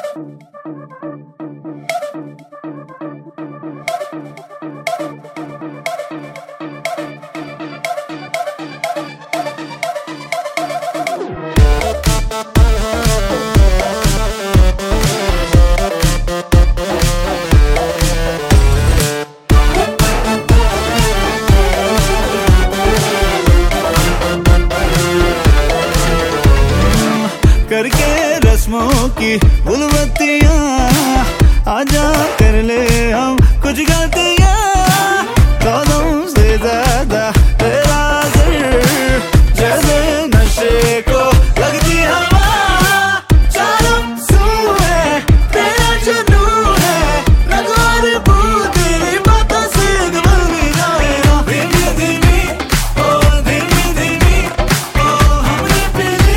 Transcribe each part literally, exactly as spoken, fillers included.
करके रस्मों की गुलबत्तियां आजा कर ले हम कुछ गलतियां, कदम से ज्यादा तेरा असर जैसे नशे को लगती हवा, चारों सू है तेरा जुनून है, लगवार तेरी बातों से बदल भी जाएगा। धीमी धीमी ओ धीमी धीमी ओ हमने पीली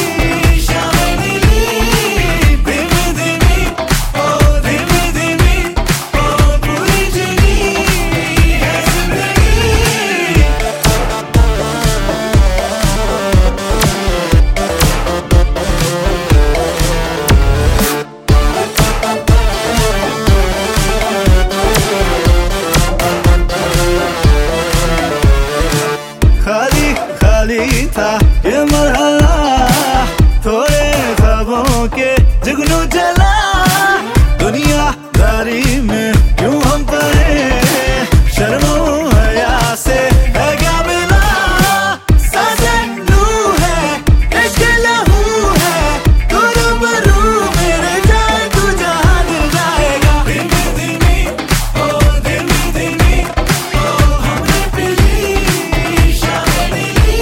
था ये मरहला, थोड़े ख्वाबों के जुगनू चला, दुनियादारी में क्यों हम पड़े, शर्मो हया से है क्या मिला, साजन लू है इश्क लहू है, तू रूबरू मेरे जाए तू जहां दिल जाएगा। धीमी धीमी ओ धीमी धीमी ओ हमने पीली शाम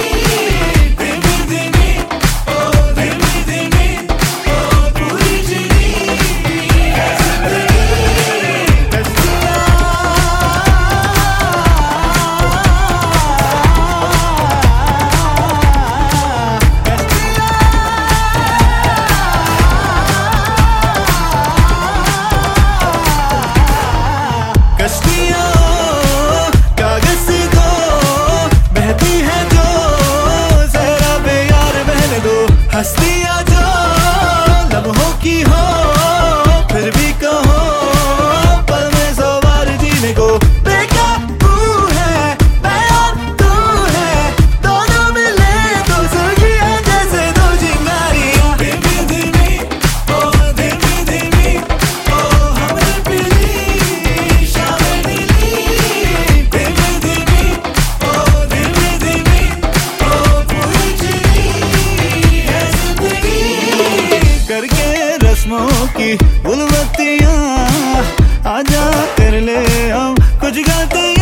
हस्तियां जो लम्हों की हो, फिर भी कहो पल में सौ बार जीने को, बेकाबू है मैं और तू है, दोनों मिले तो सुर्खियां जैसे दो चिंगारियां। धीमी धीमी ओ धीमी धीमी ओ हमने पीली शाम नीली, धीमी धीमी ओ धीमी धीमी ओ पूरी चीनी करके रस्मों की गुलबत्तियां आजा कर ले हम कुछ गलतियां।